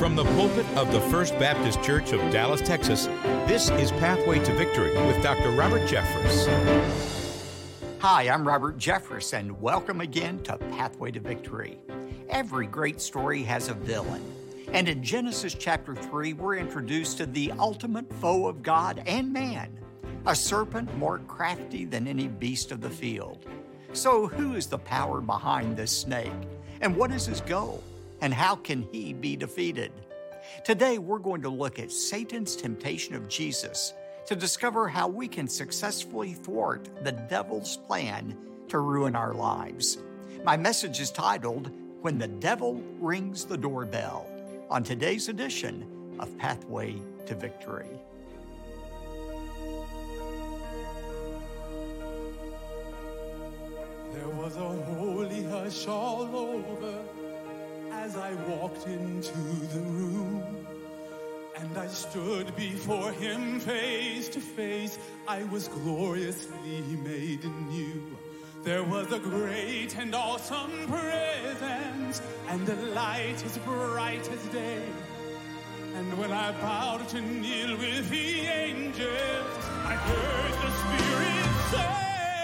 From the pulpit of the First Baptist Church of Dallas, Texas, this is Pathway to Victory with Dr. Robert Jeffress. Hi, I'm Robert Jeffress, and welcome again to Pathway to Victory. Every great story has a villain. And in Genesis chapter 3, we're introduced to the ultimate foe of God and man, a serpent more crafty than any beast of the field. So who is the power behind this snake? And what is his goal? And how can he be defeated? Today, we're going to look at Satan's temptation of Jesus to discover how we can successfully thwart the devil's plan to ruin our lives. My message is titled, When the Devil Rings the Doorbell, on today's edition of Pathway to Victory. There was a holy hush all over as I walked into the room, and I stood before him face to face. I was gloriously made new. There was a great and awesome presence, and a light as bright as day. And when I bowed to kneel with the angels, I heard the Spirit say,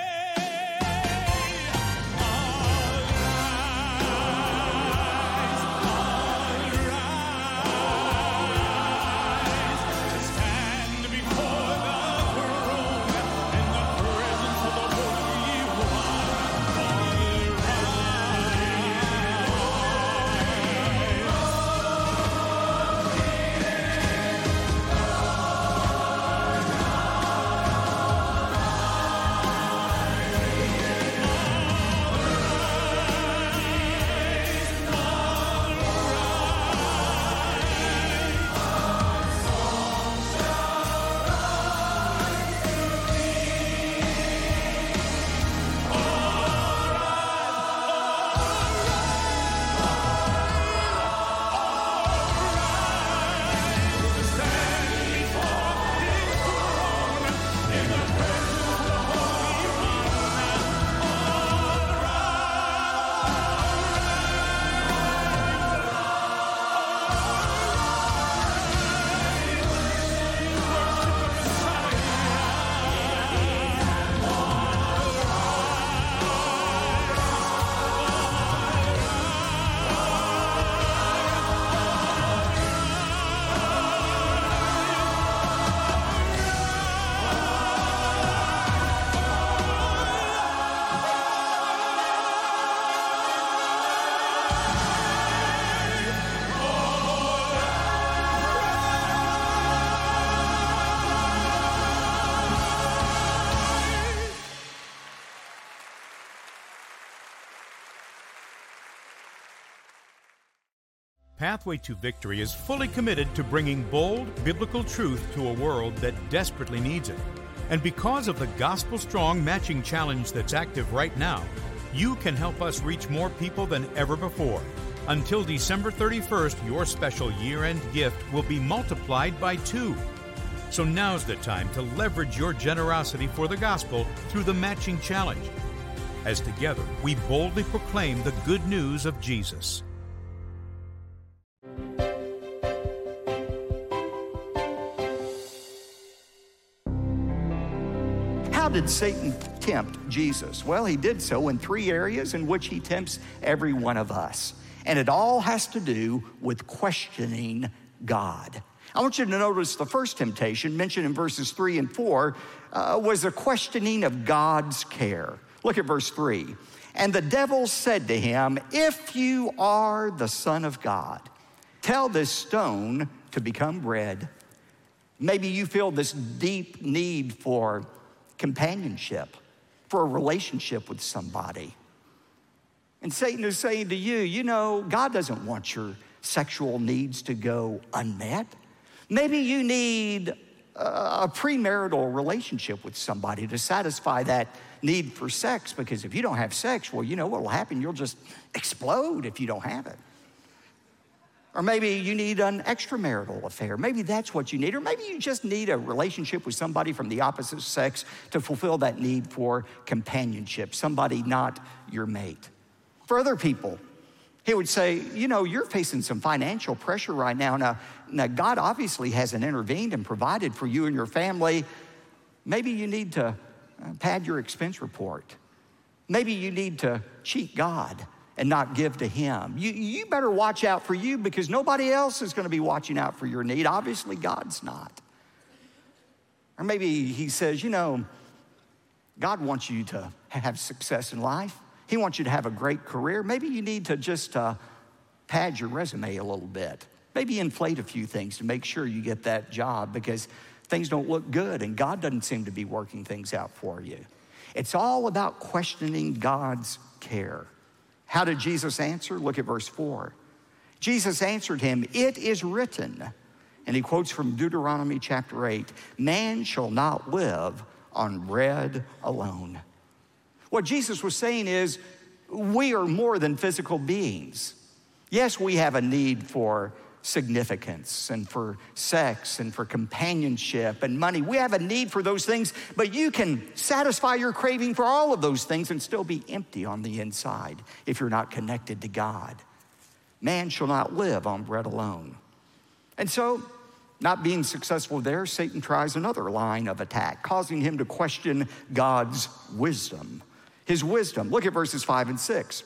Pathway to Victory is fully committed to bringing bold biblical truth to a world that desperately needs it. And because of the gospel-strong matching challenge that's active right now, you can help us reach more people than ever before. Until December 31st, your special year-end gift will be multiplied by 2. So now's the time to leverage your generosity for the gospel through the matching challenge. As together, we boldly proclaim the good news of Jesus. How did Satan tempt Jesus? Well, he did so in 3 areas in which he tempts every one of us. And it all has to do with questioning God. I want you to notice the first temptation mentioned in verses 3 and 4 was a questioning of God's care. Look at verse 3. And the devil said to him, "If you are the Son of God, tell this stone to become bread." Maybe you feel this deep need for companionship, for a relationship with somebody. And Satan is saying to you, you know, God doesn't want your sexual needs to go unmet. Maybe you need a premarital relationship with somebody to satisfy that need for sex, because if you don't have sex, well, you know what will happen? You'll just explode if you don't have it. Or maybe you need an extramarital affair. Maybe that's what you need. Or maybe you just need a relationship with somebody from the opposite sex to fulfill that need for companionship, somebody not your mate. For other people, He would say, you're facing some financial pressure right now. Now, God obviously hasn't intervened and provided for you and your family. Maybe you need to pad your expense report. Maybe you need to cheat God and not give to him. You better watch out for you because nobody else is going to be watching out for your need. Obviously, God's not. Or maybe he says, God wants you to have success in life. He wants you to have a great career. Maybe you need to just pad your resume a little bit. Maybe inflate a few things to make sure you get that job because things don't look good and God doesn't seem to be working things out for you. It's all about questioning God's care. How did Jesus answer? Look at verse 4. Jesus answered him, "It is written," and he quotes from Deuteronomy chapter 8, "Man shall not live on bread alone." What Jesus was saying is, we are more than physical beings. Yes, we have a need for significance and for sex and for companionship and money. We have a need for those things, but you can satisfy your craving for all of those things and still be empty on the inside if you're not connected to God. Man shall not live on bread alone. And so, not being successful there, Satan tries another line of attack, causing him to question God's wisdom. His wisdom. Look at verses 5 and 6.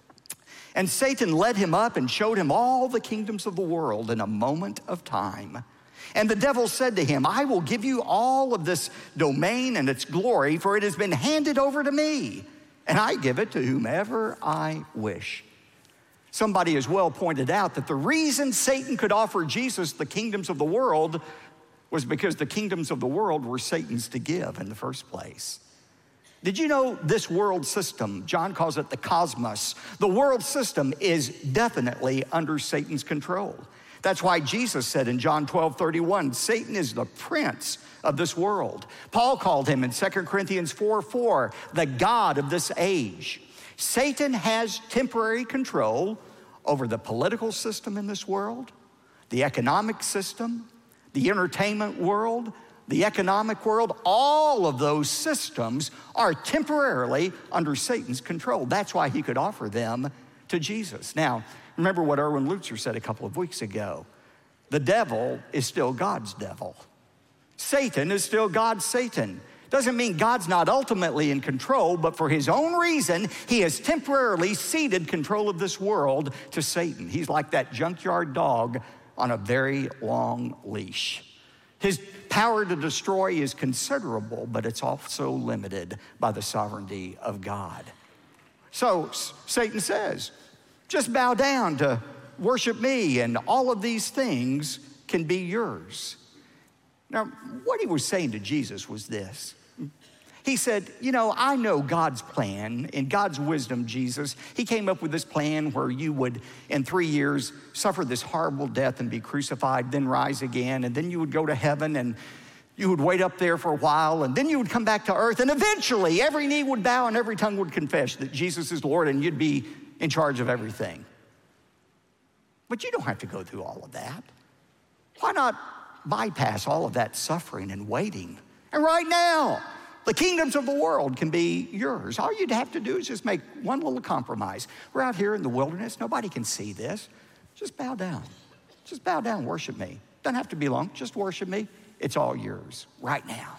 And Satan led him up and showed him all the kingdoms of the world in a moment of time. And the devil said to him, "I will give you all of this domain and its glory, for it has been handed over to me, and I give it to whomever I wish." Somebody has well pointed out that the reason Satan could offer Jesus the kingdoms of the world was because the kingdoms of the world were Satan's to give in the first place. Did you know this world system, John calls it the cosmos, the world system is definitely under Satan's control. That's why Jesus said in John 12:31, Satan is the prince of this world. Paul called him in 2 Corinthians 4:4, the God of this age. Satan has temporary control over the political system in this world, the economic system, the entertainment world, the economic world. All of those systems are temporarily under Satan's control. That's why he could offer them to Jesus. Now, remember what Erwin Lutzer said a couple of weeks ago. The devil is still God's devil. Satan is still God's Satan. Doesn't mean God's not ultimately in control, but for his own reason, he has temporarily ceded control of this world to Satan. He's like that junkyard dog on a very long leash. His power to destroy is considerable, but it's also limited by the sovereignty of God. So Satan says, just bow down to worship me, and all of these things can be yours. Now, what he was saying to Jesus was this. He said, I know God's plan. In God's wisdom, Jesus, he came up with this plan where you would, in 3 years, suffer this horrible death and be crucified, then rise again, and then you would go to heaven, and you would wait up there for a while, and then you would come back to earth, and eventually every knee would bow and every tongue would confess that Jesus is Lord, and you'd be in charge of everything. But you don't have to go through all of that. Why not bypass all of that suffering and waiting? And right now, the kingdoms of the world can be yours. All you'd have to do is just make one little compromise. We're out here in the wilderness. Nobody can see this. Just bow down. Just bow down, worship me. Doesn't have to be long. Just worship me. It's all yours right now.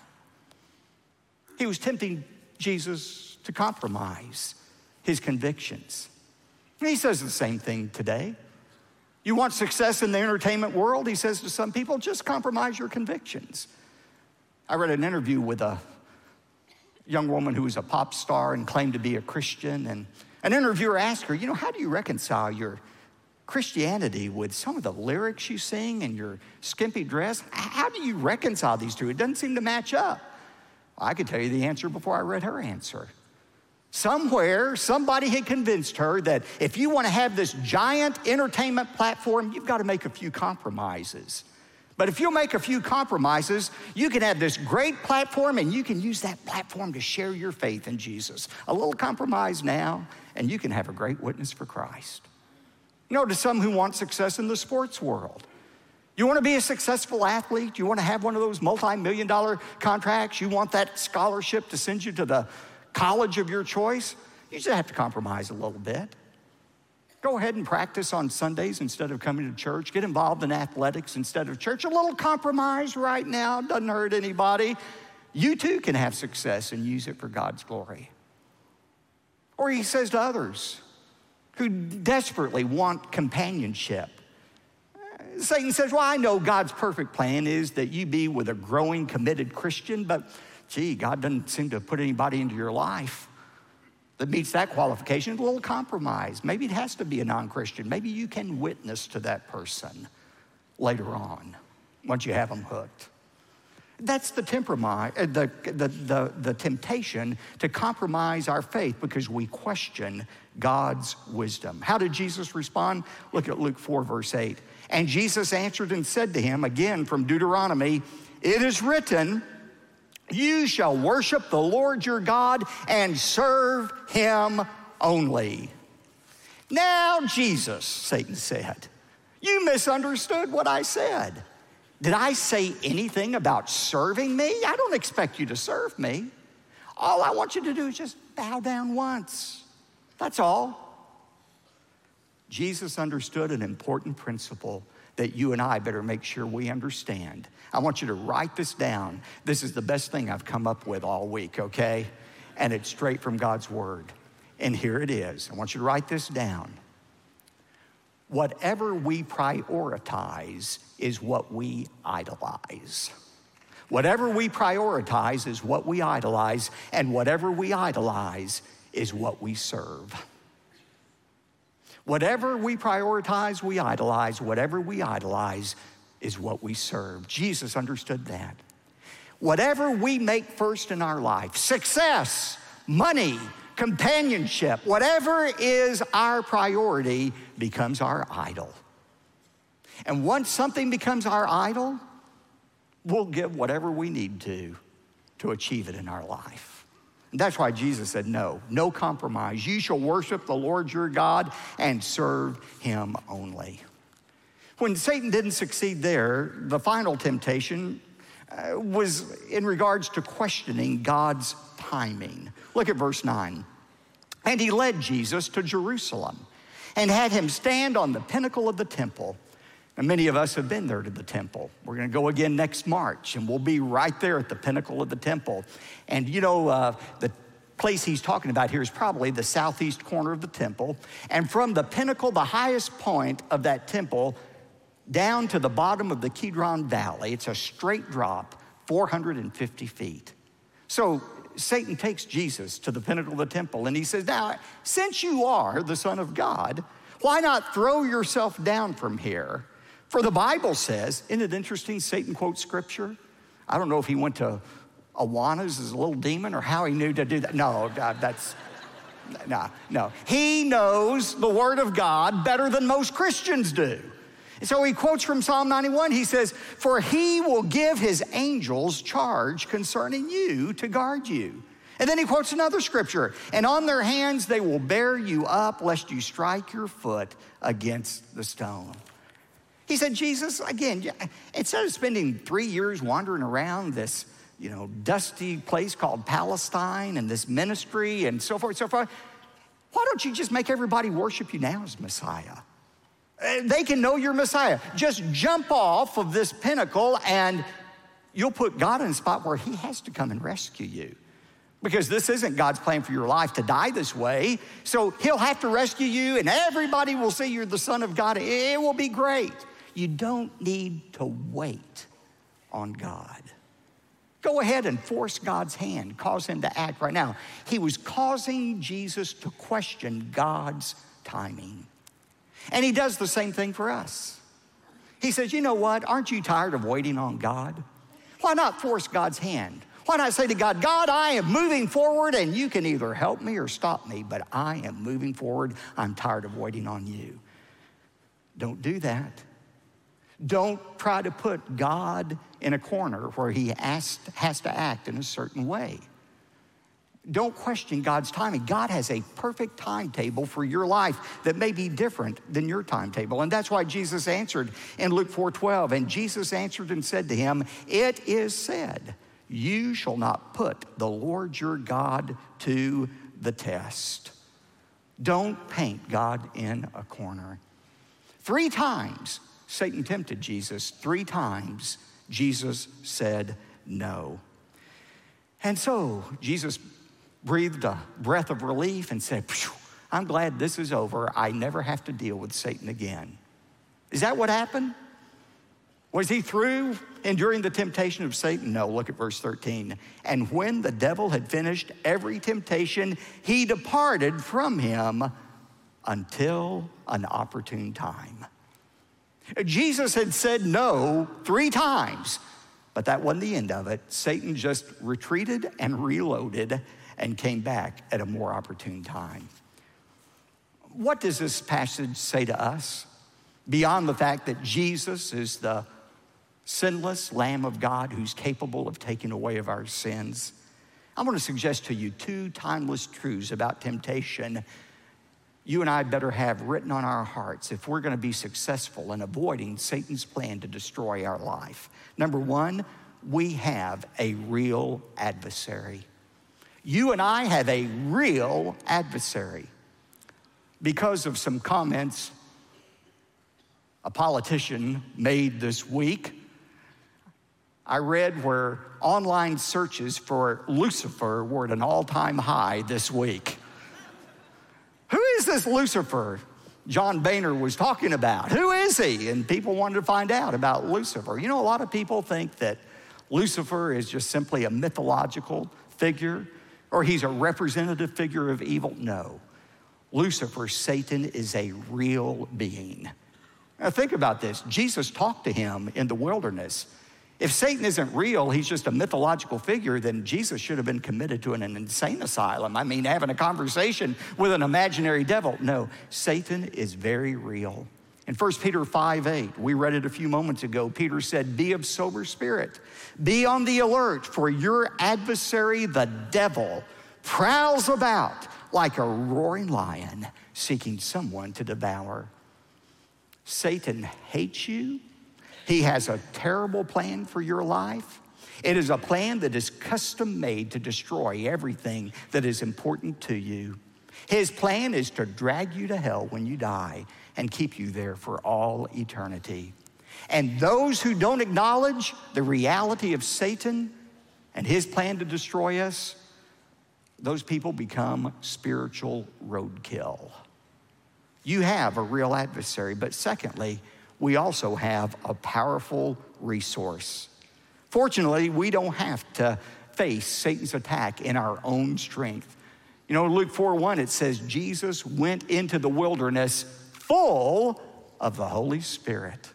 He was tempting Jesus to compromise his convictions. And he says the same thing today. You want success in the entertainment world? He says to some people, just compromise your convictions. I read an interview with a young woman who was a pop star and claimed to be a Christian. And an interviewer asked her, how do you reconcile your Christianity with some of the lyrics you sing and your skimpy dress? How do you reconcile these two? It doesn't seem to match up. I could tell you the answer before I read her answer. Somewhere, somebody had convinced her that if you want to have this giant entertainment platform, you've got to make a few compromises. But if you'll make a few compromises, you can have this great platform and you can use that platform to share your faith in Jesus. A little compromise now, and you can have a great witness for Christ. To some who want success in the sports world, you want to be a successful athlete? You want to have one of those multi-million-dollar contracts? You want that scholarship to send you to the college of your choice? You just have to compromise a little bit. Go ahead and practice on Sundays instead of coming to church. Get involved in athletics instead of church. A little compromise right now doesn't hurt anybody. You too can have success and use it for God's glory. Or he says to others who desperately want companionship, Satan says, well, I know God's perfect plan is that you be with a growing, committed Christian, but gee, God doesn't seem to put anybody into your life that meets that qualification. A little compromise. Maybe it has to be a non-Christian. Maybe you can witness to that person later on once you have them hooked. That's the temptation to compromise our faith because we question God's wisdom. How did Jesus respond? Look at Luke 4, verse 8. And Jesus answered and said to him, again from Deuteronomy, it is written, you shall worship the Lord your God and serve him only. Now, Jesus, Satan said, you misunderstood what I said. Did I say anything about serving me? I don't expect you to serve me. All I want you to do is just bow down once. That's all. Jesus understood an important principle that you and I better make sure we understand. I want you to write this down. This is the best thing I've come up with all week, okay? And it's straight from God's word. And here it is. I want you to write this down. Whatever we prioritize is what we idolize. Whatever we prioritize is what we idolize, and whatever we idolize is what we serve. Whatever we prioritize, we idolize. Whatever we idolize is what we serve. Jesus understood that. Whatever we make first in our life, success, money, companionship, whatever is our priority becomes our idol. And once something becomes our idol, we'll give whatever we need to achieve it in our life. And that's why Jesus said, no compromise. You shall worship the Lord your God and serve him only. When Satan didn't succeed there, the final temptation was in regards to questioning God's timing. Look at verse 9. And he led Jesus to Jerusalem and had him stand on the pinnacle of the temple. And many of us have been there to the temple. We're going to go again next March, and we'll be right there at the pinnacle of the temple. And you know, the place he's talking about here is probably the southeast corner of the temple. And from the pinnacle, the highest point of that temple, down to the bottom of the Kidron Valley, it's a straight drop, 450 feet. So Satan takes Jesus to the pinnacle of the temple, and he says, now, since you are the Son of God, why not throw yourself down from here? For the Bible says, isn't it interesting, Satan quotes scripture? I don't know if he went to Awanas as a little demon or how he knew to do that. No. He knows the word of God better than most Christians do. So he quotes from Psalm 91. He says, for he will give his angels charge concerning you to guard you. And then he quotes another scripture, and on their hands they will bear you up lest you strike your foot against the stone. He said, Jesus, again, instead of spending 3 years wandering around this, dusty place called Palestine and this ministry and so forth, why don't you just make everybody worship you now as Messiah? They can know you're Messiah. Just jump off of this pinnacle and you'll put God in a spot where he has to come and rescue you. Because this isn't God's plan for your life to die this way. So he'll have to rescue you and everybody will see you're the Son of God. It will be great. You don't need to wait on God. Go ahead and force God's hand, cause him to act right now. He was causing Jesus to question God's timing. And he does the same thing for us. He says, you know what? Aren't you tired of waiting on God? Why not force God's hand? Why not say to God, God, I am moving forward and you can either help me or stop me, but I am moving forward. I'm tired of waiting on you. Don't do that. Don't try to put God in a corner where he has to act in a certain way. Don't question God's timing. God has a perfect timetable for your life that may be different than your timetable. And that's why Jesus answered in Luke 4:12. And Jesus answered and said to him, it is said, you shall not put the Lord your God to the test. Don't paint God in a corner. 3 times Satan tempted Jesus. 3 times Jesus said no. And so Jesus breathed a breath of relief and said, I'm glad this is over. I never have to deal with Satan again. Is that what happened? Was he through enduring the temptation of Satan? No, look at verse 13. And when the devil had finished every temptation, he departed from him until an opportune time. Jesus had said no 3 times, but that wasn't the end of it. Satan just retreated and reloaded and came back at a more opportune time. What does this passage say to us? Beyond the fact that Jesus is the sinless Lamb of God who's capable of taking away of our sins, I want to suggest to you 2 timeless truths about temptation you and I better have written on our hearts if we're going to be successful in avoiding Satan's plan to destroy our life. Number 1, we have a real adversary. You and I have a real adversary. Because of some comments a politician made this week, I read where online searches for Lucifer were at an all-time high this week. Who is this Lucifer John Boehner was talking about? Who is he? And people wanted to find out about Lucifer. You know, a lot of people think that Lucifer is just simply a mythological figure, or he's a representative figure of evil. No. Lucifer, Satan, is a real being. Now think about this. Jesus talked to him in the wilderness. If Satan isn't real, he's just a mythological figure, then Jesus should have been committed to an insane asylum. I mean, having a conversation with an imaginary devil. No, Satan is very real. In 1 Peter 5:8, we read it a few moments ago, Peter said, be of sober spirit. Be on the alert, for your adversary, the devil, prowls about like a roaring lion, seeking someone to devour. Satan hates you. He has a terrible plan for your life. It is a plan that is custom made to destroy everything that is important to you. His plan is to drag you to hell when you die and keep you there for all eternity. And those who don't acknowledge the reality of Satan and his plan to destroy us, those people become spiritual roadkill. You have a real adversary, but secondly, we also have a powerful resource. Fortunately, we don't have to face Satan's attack in our own strength. You know, Luke 4:1, it says, Jesus went into the wilderness full of the Holy Spirit.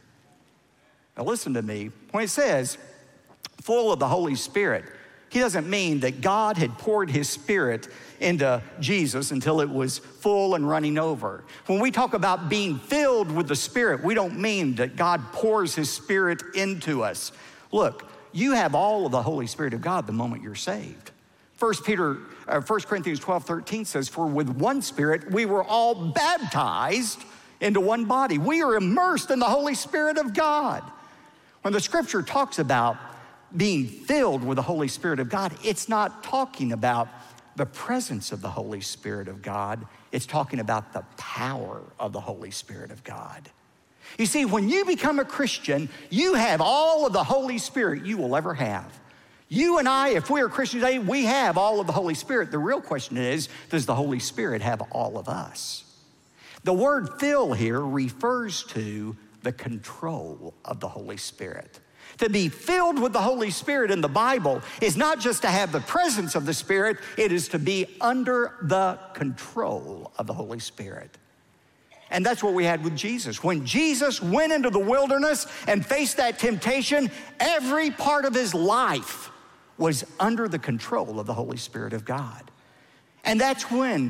Now listen to me. When it says full of the Holy Spirit, he doesn't mean that God had poured his Spirit into Jesus until it was full and running over. When we talk about being filled with the Spirit, we don't mean that God pours his Spirit into us. Look, you have all of the Holy Spirit of God the moment you're saved. 1 Corinthians 12:13 says, for with one Spirit we were all baptized into one body. We are immersed in the Holy Spirit of God. When the scripture talks about being filled with the Holy Spirit of God, it's not talking about the presence of the Holy Spirit of God. It's talking about the power of the Holy Spirit of God. You see, when you become a Christian, you have all of the Holy Spirit you will ever have. You and I, if we are Christians today, we have all of the Holy Spirit. The real question is, does the Holy Spirit have all of us? The word fill here refers to the control of the Holy Spirit. To be filled with the Holy Spirit in the Bible is not just to have the presence of the Spirit, it is to be under the control of the Holy Spirit. And that's what we had with Jesus. When Jesus went into the wilderness and faced that temptation, every part of his life was under the control of the Holy Spirit of God. And that's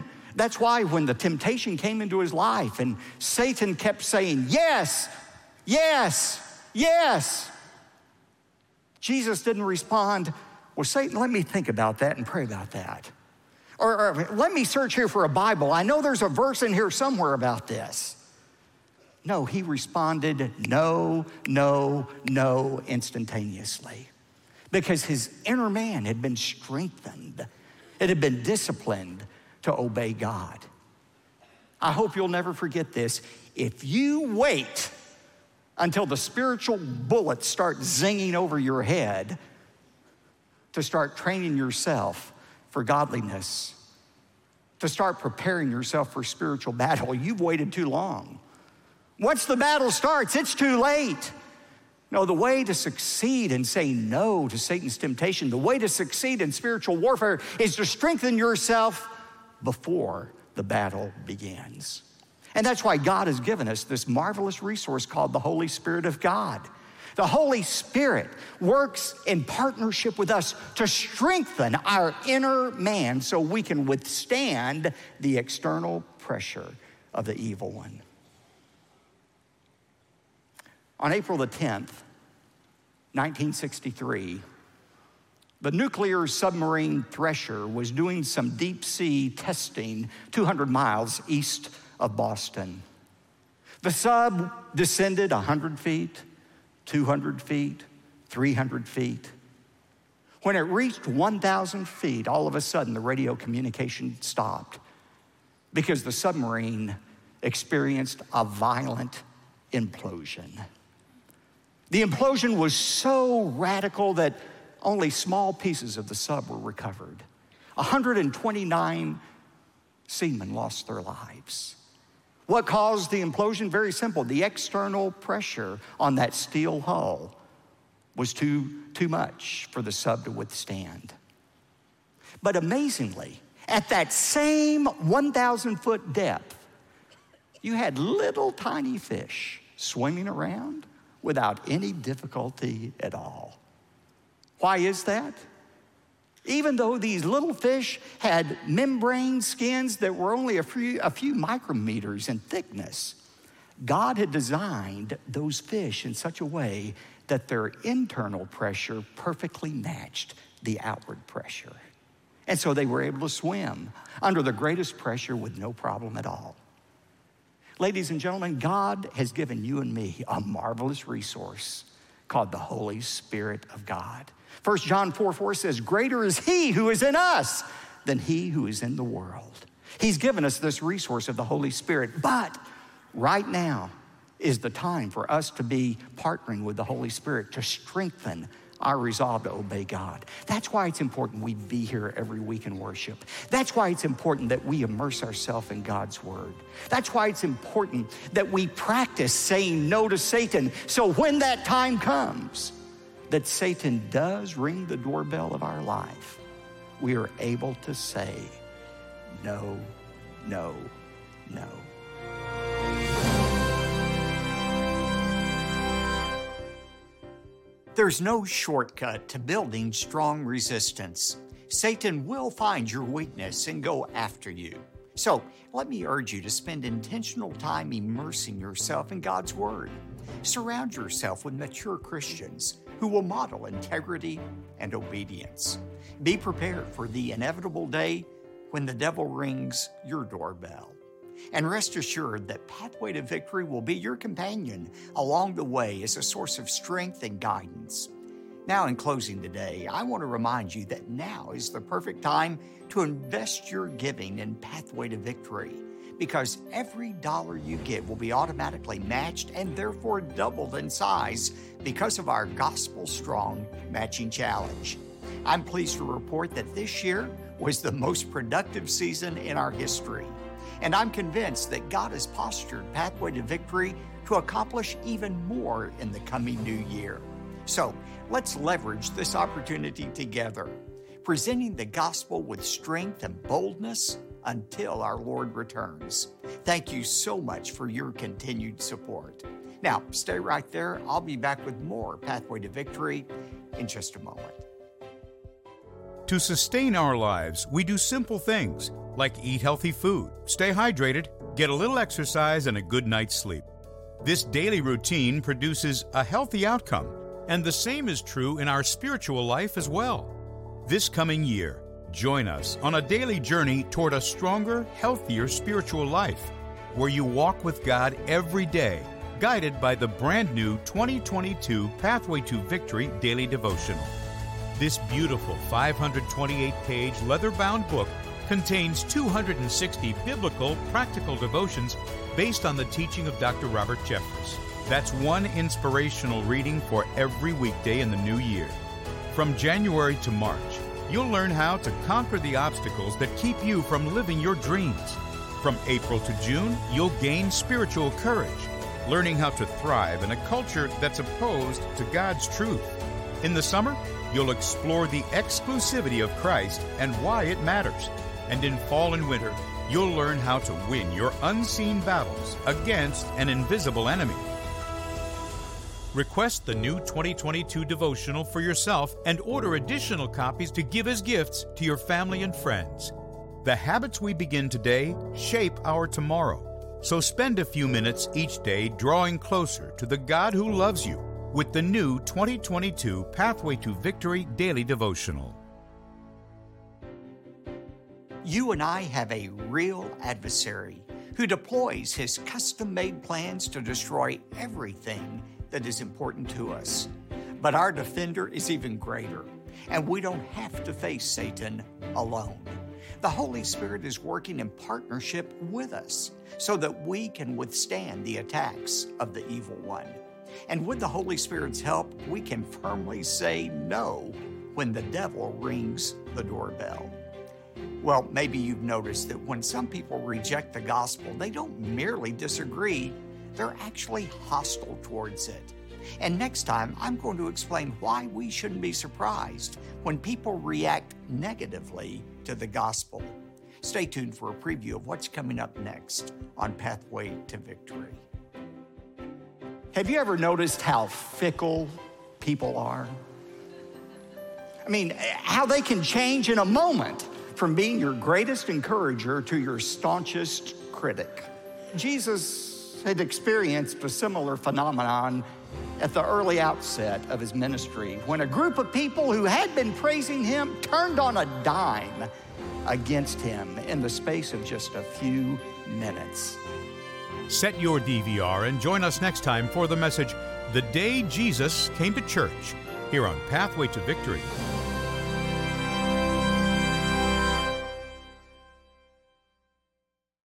why when the temptation came into his life and Satan kept saying, yes, yes, yes, Jesus didn't respond, well, Satan, let me think about that and pray about that. Or let me search here for a Bible. I know there's a verse in here somewhere about this. No, he responded no, no, no instantaneously. Because his inner man had been strengthened. It had been disciplined to obey God. I hope you'll never forget this. If you wait until the spiritual bullets start zinging over your head to start training yourself for godliness, to start preparing yourself for spiritual battle, you've waited too long. Once the battle starts, it's too late. No, the way to succeed in saying no to Satan's temptation, the way to succeed in spiritual warfare is to strengthen yourself before the battle begins. And that's why God has given us this marvelous resource called the Holy Spirit of God. The Holy Spirit works in partnership with us to strengthen our inner man so we can withstand the external pressure of the evil one. On April the 10th, 1963, the nuclear submarine Thresher was doing some deep sea testing 200 miles east of Boston. The sub descended 100 feet, 200 feet, 300 feet. When it reached 1,000 feet, all of a sudden the radio communication stopped because the submarine experienced a violent implosion. The implosion was so radical that only small pieces of the sub were recovered. 129 seamen lost their lives. What caused the implosion? Very simple. The external pressure on that steel hull was too much for the sub to withstand. But amazingly, at that same 1,000-foot depth, you had little tiny fish swimming around without any difficulty at all. Why is that? Even though these little fish had membrane skins that were only a few micrometers in thickness, God had designed those fish in such a way that their internal pressure perfectly matched the outward pressure. And so they were able to swim under the greatest pressure with no problem at all. Ladies and gentlemen, God has given you and me a marvelous resource called the Holy Spirit of God. 1 John 4:4 says, greater is he who is in us than he who is in the world. He's given us this resource of the Holy Spirit, but right now is the time for us to be partnering with the Holy Spirit to strengthen our resolve to obey God. That's why it's important we be here every week in worship. That's why it's important that we immerse ourselves in God's word. That's why it's important that we practice saying no to Satan, so when that time comes that Satan does ring the doorbell of our life, we are able to say no, no, no. There's no shortcut to building strong resistance. Satan will find your weakness and go after you. So let me urge you to spend intentional time immersing yourself in God's Word. Surround yourself with mature Christians who will model integrity and obedience. Be prepared for the inevitable day when the devil rings your doorbell. And rest assured that Pathway to Victory will be your companion along the way as a source of strength and guidance. Now, in closing today, I want to remind you that now is the perfect time to invest your giving in Pathway to Victory, because every dollar you give will be automatically matched and therefore doubled in size because of our Gospel Strong Matching Challenge. I'm pleased to report that this year was the most productive season in our history. And I'm convinced that God has postured Pathway to Victory to accomplish even more in the coming new year. So let's leverage this opportunity together, presenting the gospel with strength and boldness until our Lord returns. Thank you so much for your continued support. Now, stay right there. I'll be back with more Pathway to Victory in just a moment. To sustain our lives, we do simple things like eat healthy food, stay hydrated, get a little exercise, and a good night's sleep. This daily routine produces a healthy outcome, and the same is true in our spiritual life as well. This coming year, join us on a daily journey toward a stronger, healthier spiritual life, where you walk with God every day, guided by the brand new 2022 Pathway to Victory Daily Devotional. This beautiful 528-page leather-bound book contains 260 biblical practical devotions based on the teaching of Dr. Robert Jeffress. That's one inspirational reading for every weekday in the new year. From January to March, you'll learn how to conquer the obstacles that keep you from living your dreams. From April to June, you'll gain spiritual courage, learning how to thrive in a culture that's opposed to God's truth. In the summer, you'll explore the exclusivity of Christ and why it matters. And in fall and winter, you'll learn how to win your unseen battles against an invisible enemy. Request the new 2022 devotional for yourself and order additional copies to give as gifts to your family and friends. The habits we begin today shape our tomorrow. So spend a few minutes each day drawing closer to the God who loves you with the new 2022 Pathway to Victory Daily Devotional. You and I have a real adversary who deploys his custom-made plans to destroy everything that is important to us. But our defender is even greater, and we don't have to face Satan alone. The Holy Spirit is working in partnership with us so that we can withstand the attacks of the evil one. And with the Holy Spirit's help, we can firmly say no when the devil rings the doorbell. Well, maybe you've noticed that when some people reject the gospel, they don't merely disagree, they're actually hostile towards it. And next time, I'm going to explain why we shouldn't be surprised when people react negatively to the gospel. Stay tuned for a preview of what's coming up next on Pathway to Victory. Have you ever noticed how fickle people are? I mean, how they can change in a moment from being your greatest encourager to your staunchest critic. Jesus had experienced a similar phenomenon at the early outset of his ministry when a group of people who had been praising him turned on a dime against him in the space of just a few minutes. Set your DVR and join us next time for the message, The Day Jesus Came to Church, here on Pathway to Victory.